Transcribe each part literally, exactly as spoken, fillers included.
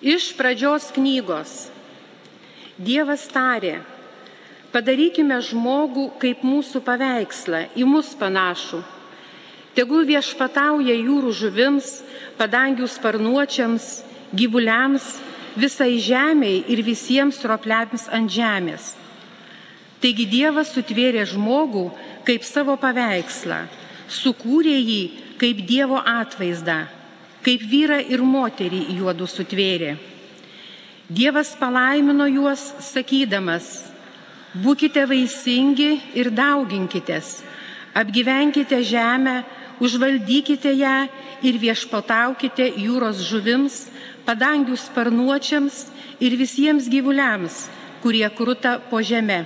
Iš pradžios knygos. Dievas tarė, padarykime žmogų kaip mūsų paveikslą, į mus panašų. Tegul viešpatauja jūrų žuvims, padangių sparnuočiams, gyvuliams, visai žemei ir visiems ropliams ant žemės. Taigi Dievas sutvėrė žmogų kaip savo paveikslą, sukūrė jį kaip Dievo atvaizdą, kaip vyrą ir moterį juodu sutvėrė. Dievas palaimino juos, sakydamas, būkite vaisingi ir dauginkitės, apgyvenkite žemę, užvaldykite ją ir viešpataukite jūros žuvims, padangių sparnuočiams ir visiems gyvuliams, kurie kruta po žeme.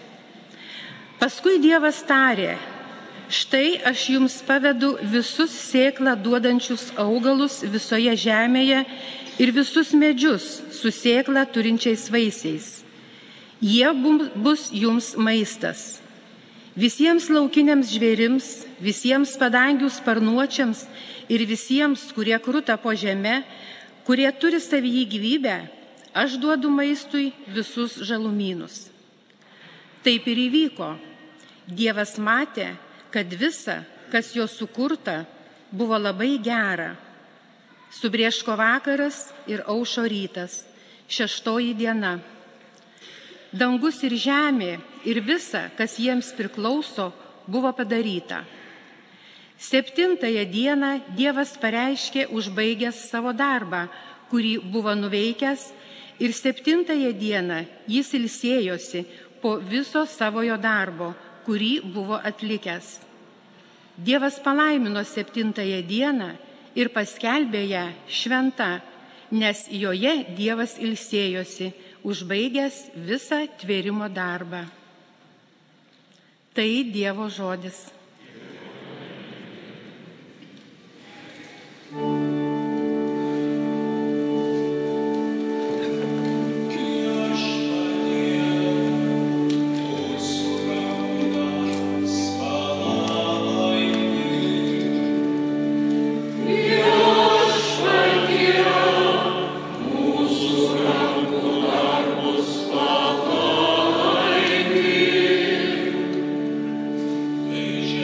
Paskui Dievas tarė, štai aš jums pavedu visus sėklą duodančius augalus visoje žemėje ir visus medžius su sėklą turinčiais vaisiais. Jie bus jums maistas. Visiems laukiniams žvėrims, visiems padangių sparnuočiams ir visiems, kurie kruta po žeme, kurie turi savyje gyvybę, aš duodu maistui visus žalumynus. Taip ir įvyko. Dievas matė, kad visa, kas jo sukurta, buvo labai gera. Subrieško vakaras ir aušo rytas, šeštoji diena. Dangus ir žemė ir visa, kas jiems priklauso, buvo padaryta. Septintąją dieną Dievas pareiškė užbaigęs savo darbą, kurį buvo nuveikęs, ir septintąją dieną jis ilsėjosi po viso savojo darbo, kurį buvo atlikęs. Dievas palaimino septintąją dieną ir paskelbė ją šventa, nes joje Dievas ilsėjosi, užbaigęs visą tvėrimo darbą. Tai Dievo žodis. Amen.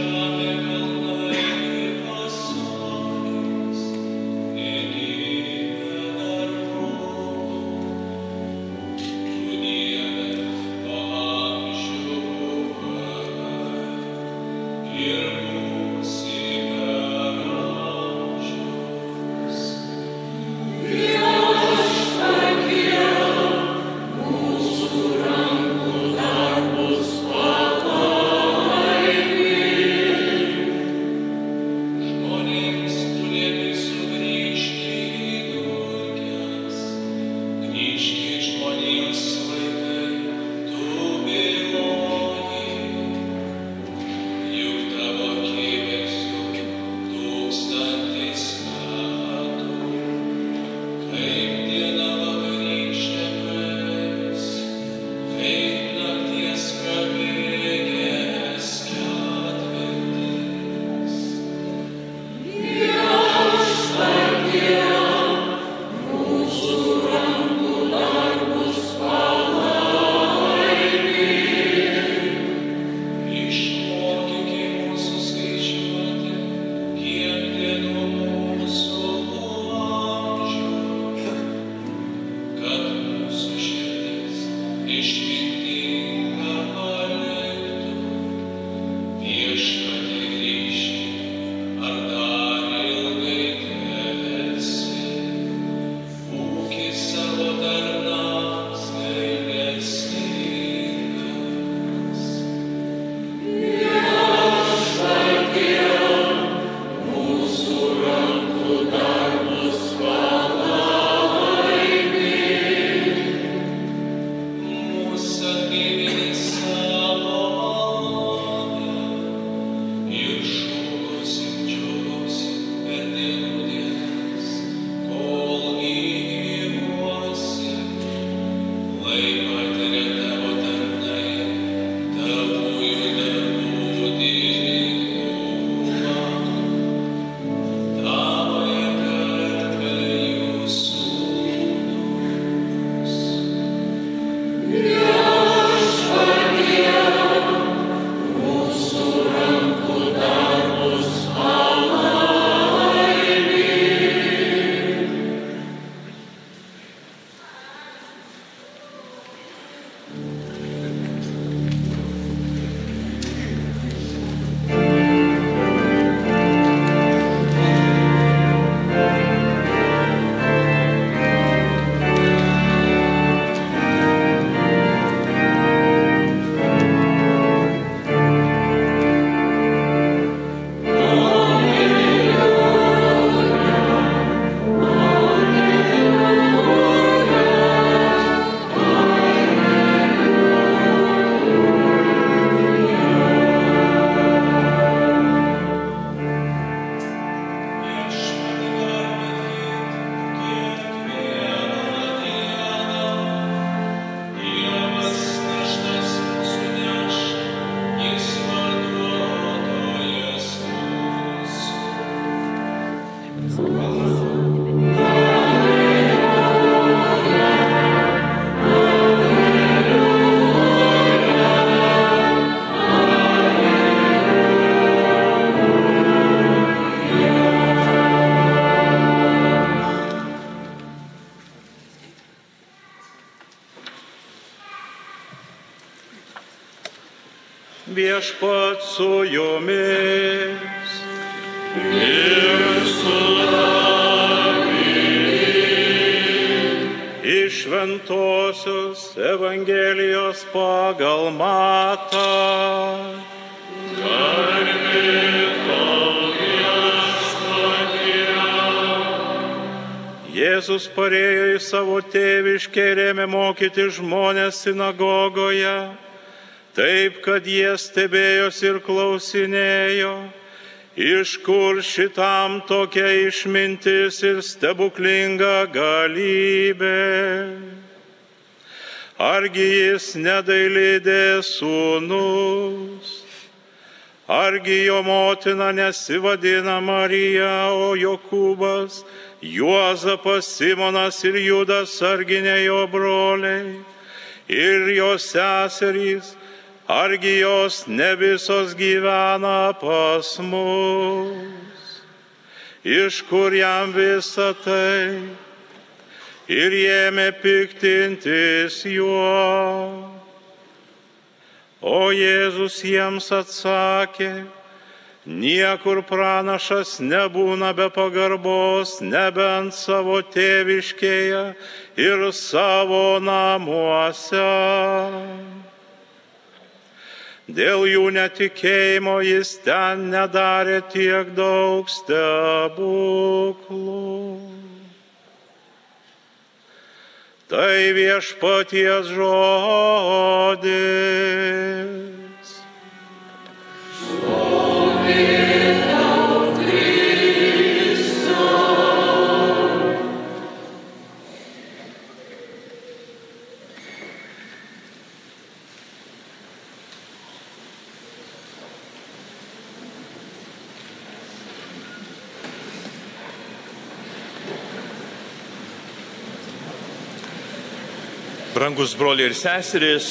Viešpat su jumis. Ir su tavimi. Iš Šventosios Evangelijos pagal Matą. Garbė tau, Viešpatie. Jėzus parėjo į savo tėviškę ir ėmė mokyti žmonės sinagogoje, taip, kad jie stebėjosi ir klausinėjo, iš kur šitam tokia išmintis ir stebuklinga galybė. Argi jis nedailidės sūnus, argi jo motina nesivadina Marija, o Jokūbas, Juozapas, Simonas ir Judas, argi ne jo broliai, ir jo seserys, argi jos ne visos gyvena pas mus. Iš kur jam visa tai? Ir ėmė piktintis juo. O Jėzus jiems atsakė, niekur pranašas nebūna be pagarbos, nebent savo tėviškėje ir savo namuose. Dėl jų netikėjimo jis ten nedarė tiek daug stebuklų. Tai Viešpaties žodis. Brangus broliai ir seserys,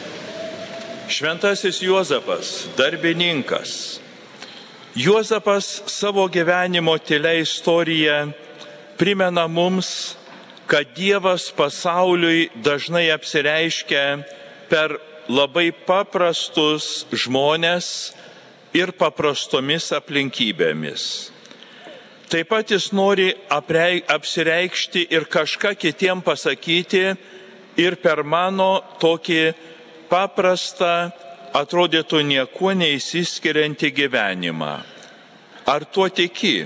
šventasis Juozapas, darbininkas. Juozapas savo gyvenimo tylia istorija primena mums, kad Dievas pasauliui dažnai apsireiškia per labai paprastus žmones ir paprastomis aplinkybėmis. Taip pat jis nori apsireikšti ir kažką kitiem pasakyti, ir per mano tokį paprastą, atrodytų niekuo neįsiskiriantį gyvenimą. Ar tuo tiki?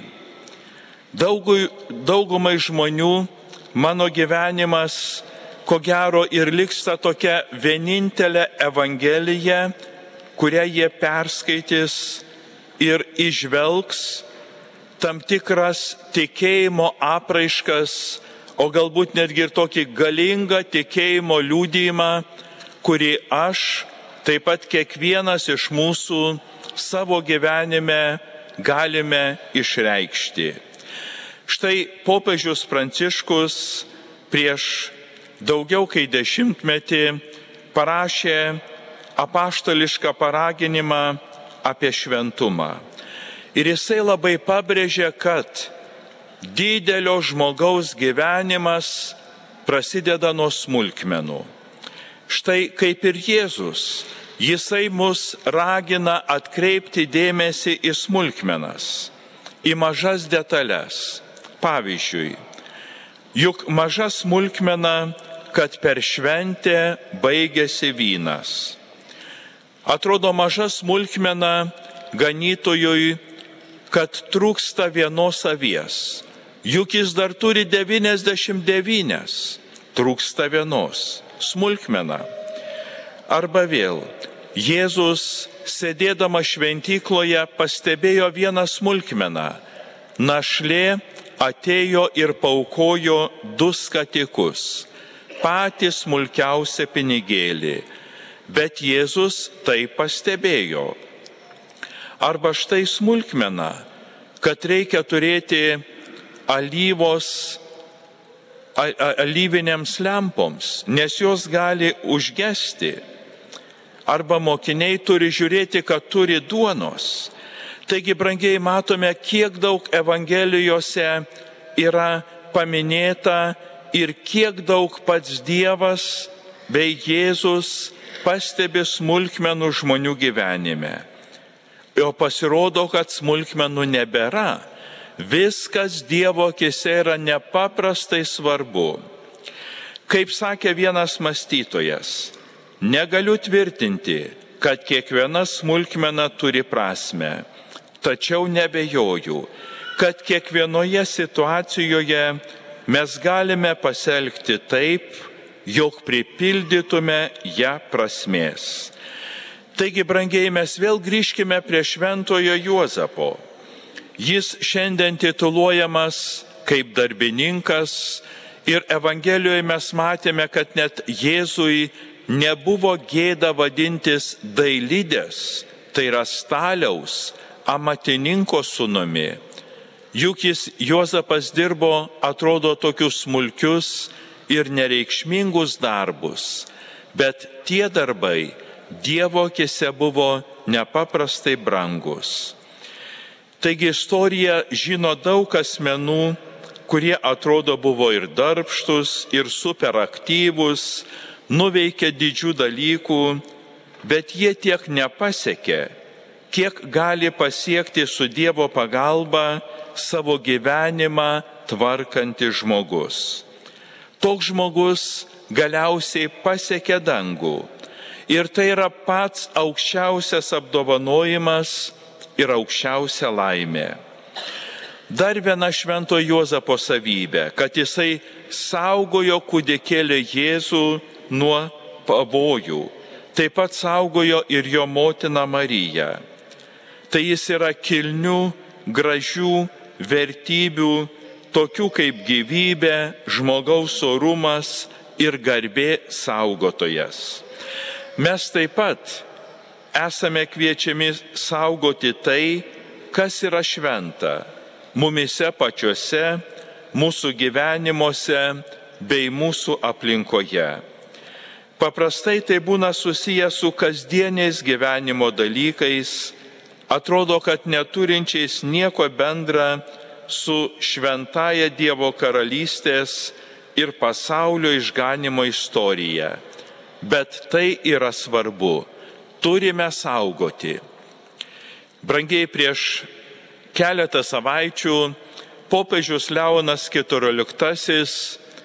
Daugui, daugumai žmonių mano gyvenimas, ko gero, ir liks ta tokia vienintelė Evangelija, kurią jie perskaitys ir išvelgs tam tikras tikėjimo apraiškas, o galbūt netgi ir tokį galingą tikėjimo liudijimą, kurį aš, taip pat kiekvienas iš mūsų savo gyvenime galime išreikšti. Štai popiežius Pranciškus prieš daugiau kaip dešimtmetį parašė apaštališką paraginimą apie šventumą. Ir jisai labai pabrėžė, kad didelio žmogaus gyvenimas prasideda nuo smulkmenų. Štai kaip ir Jėzus, jisai mus ragina atkreipti dėmesį į smulkmenas, į mažas detalės. Pavyzdžiui, juk maža smulkmena, kad per šventę baigėsi vynas. Atrodo maža smulkmena ganytojui, kad trūksta vienos avies. Juk jis dar turi devyniasdešimt devynias, trūksta vienos, smulkmena. Arba vėl, Jėzus, sėdėdamas šventykloje, pastebėjo vieną smulkmeną. Našlė atėjo ir paaukojo du skatikus, patį smulkiausią pinigėlį, bet Jėzus tai pastebėjo. Arba štai smulkmena, kad reikia turėti alyvos, alyvinėms lempoms, nes jos gali užgesti. Arba mokiniai turi žiūrėti, kad turi duonos. Taigi, brangiai, matome, kiek daug Evangelijose yra paminėta ir kiek daug pats Dievas bei Jėzus pastebi smulkmenų žmonių gyvenime. O pasirodo, kad smulkmenų nebėra. Viskas Dievo akise yra nepaprastai svarbu. Kaip sakė vienas mąstytojas, negaliu tvirtinti, kad kiekviena smulkmena turi prasme, tačiau nebejoju, kad kiekvienoje situacijoje mes galime pasielgti taip, jog pripildytume ją prasmės. Taigi, brangiai, mes vėl grįžkime prie šventojo Juozapo. Jis šiandien tituluojamas kaip darbininkas ir Evangelijoje mes matėme, kad net Jėzui nebuvo gėda vadintis dailidės, tai yra staliaus, amatininko sūnumi. Juk jis Juozapas dirbo, atrodo, tokius smulkius ir nereikšmingus darbus, bet tie darbai Dievo akise buvo nepaprastai brangus. Taigi istorija žino daug asmenų, kurie atrodo buvo ir darbštus, ir superaktyvūs, nuveikė didžių dalykų, bet jie tiek nepasiekė, kiek gali pasiekti su Dievo pagalba savo gyvenimą tvarkantis žmogus. Toks žmogus galiausiai pasiekė dangų. Ir tai yra pats aukščiausias apdovanojimas ir aukščiausia laimė. Dar viena švento Juozapo savybė, kad jisai saugojo kūdikėlį Jėzų nuo pavojų. Taip pat saugojo ir jo motiną Mariją. Tai jis yra kilnių, gražių vertybių, tokių kaip gyvybė, žmogaus orumas ir garbė saugotojas. Mes taip pat esame kviečiami saugoti tai, kas yra šventa, mumise pačiuose, mūsų gyvenimuose bei mūsų aplinkoje. Paprastai tai būna susiję su kasdieniais gyvenimo dalykais, atrodo, kad neturinčiais nieko bendra su šventaja Dievo karalystės ir pasaulio išganimo istorija. Bet tai yra svarbu. Turime saugoti. Brangiai, prieš keletą savaičių popiežius Leonas keturioliktasis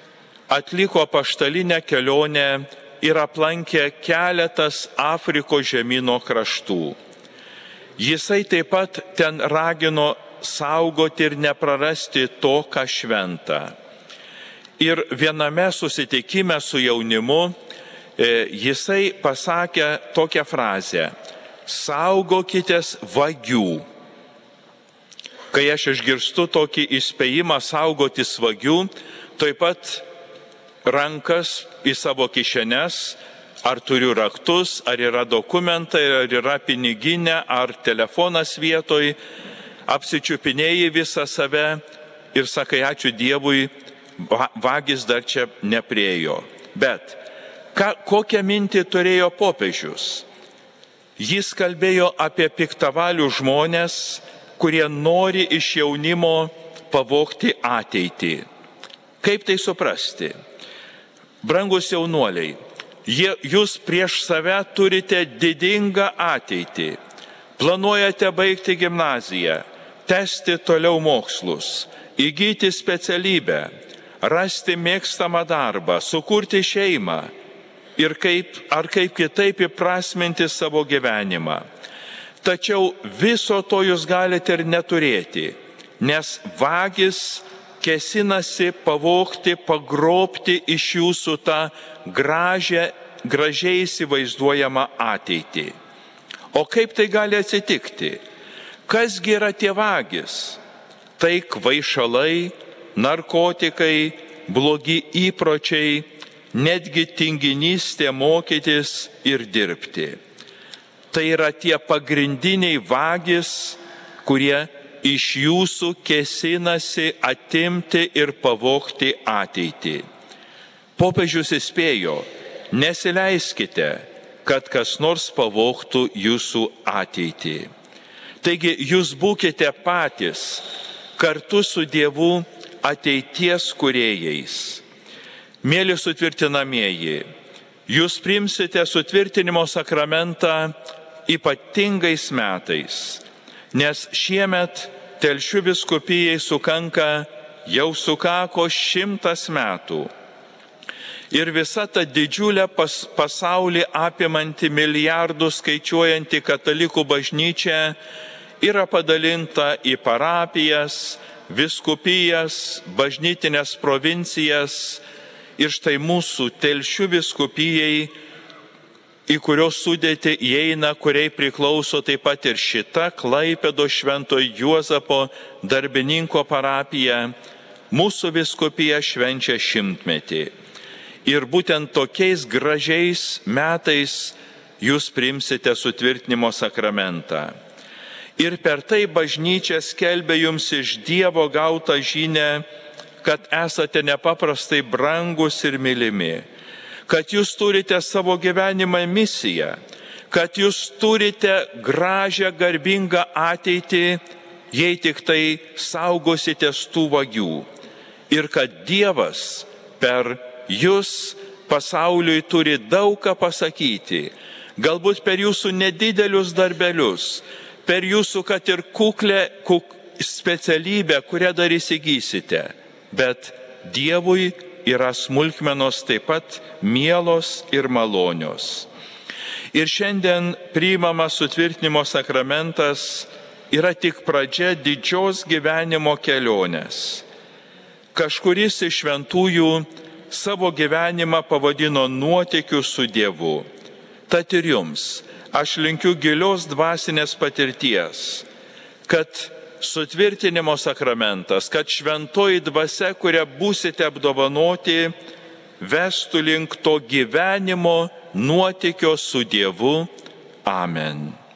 atliko apaštalinę kelionę ir aplankė keletas Afrikos žemyno kraštų. Jisai taip pat ten ragino saugoti ir neprarasti to, ką šventa. Ir viename susitikime su jaunimu jisai pasakė tokią frazę: saugokitės vagių. Kai aš išgirstu tokį įspėjimą saugotis vagių, taip pat rankas į savo kišenes, ar turiu raktus, ar yra dokumentai, ar yra piniginė, ar telefonas vietoj, apsičiupinėjai visą save ir sakai ačiū Dievui, vagis dar čia nepriejo. Bet Ką, kokią mintį turėjo popiežius? Jis kalbėjo apie piktavalių žmonės, kurie nori iš jaunimo pavogti ateitį. Kaip tai suprasti? Brangus jaunuoliai, jie, jūs prieš save turite didingą ateitį. Planuojate baigti gimnaziją, tęsti toliau mokslus, įgyti specialybę, rasti mėgstamą darbą, sukurti šeimą. Ir kaip, ar kaip kitaip įprasminti savo gyvenimą. Tačiau viso to jūs galite ir neturėti, nes vagis kėsinasi pavogti, pagrobti iš jūsų tą gražią, gražiai įsivaizduojamą ateitį. O kaip tai gali atsitikti? Kasgi yra tie vagis? Tai kvaišalai, narkotikai, blogi įpročiai, netgi tinginystė mokytis ir dirbti. Tai yra tie pagrindiniai vagis, kurie iš jūsų kėsinasi atimti ir pavogti ateitį. Popiežius įspėjo, nesileiskite, kad kas nors pavogtų jūsų ateitį. Taigi jūs būkite patys kartu su Dievu ateities kūrėjais. Mėly sutvirtinamieji, Jūs priimsite sutvirtinimo sakramentą ypatingais metais, nes šiemet Telšių vyskupijai sukanka jau sukako šimtas metų. Ir visa ta didžiulė pas, pasaulį apimanti milijardų skaičiuojanti katalikų bažnyčia yra padalinta į parapijas, vyskupijas, bažnytinės provincijas ir štai mūsų Telšių vyskupijai, į kurios sudėtį įeina, kuriai priklauso taip pat ir šita Klaipėdos Šventojo Juozapo darbininko parapija, mūsų vyskupija švenčia šimtmetį. Ir būtent tokiais gražiais metais jūs priimsite sutvirtinimo sakramentą. Ir per tai bažnyčia skelbia jums iš Dievo gautą žinią, kad esate nepaprastai brangus ir mylimi, kad jūs turite savo gyvenimą misiją, kad jūs turite gražią, garbingą ateitį, jei tik tai saugositės tų vagių. Ir kad Dievas per jūs pasauliui turi daug ką pasakyti, galbūt per jūsų nedidelius darbelius, per jūsų, kad ir kuklę kuk, specialybę, kurią dar įsigysite, bet Dievui yra smulkmenos taip pat mielos ir malonios. Ir šiandien priimamas sutvirtinimo sakramentas yra tik pradžia didžios gyvenimo kelionės. Kažkuris iš šventųjų savo gyvenimą pavadino nuotykiu su Dievu. Tad ir jums aš linkiu gilios dvasinės patirties, kad sutvirtinimo sakramentas, kad šventoji dvasia, kurią būsite apdovanoti, vestų link to gyvenimo nuotykio su Dievu. Amen.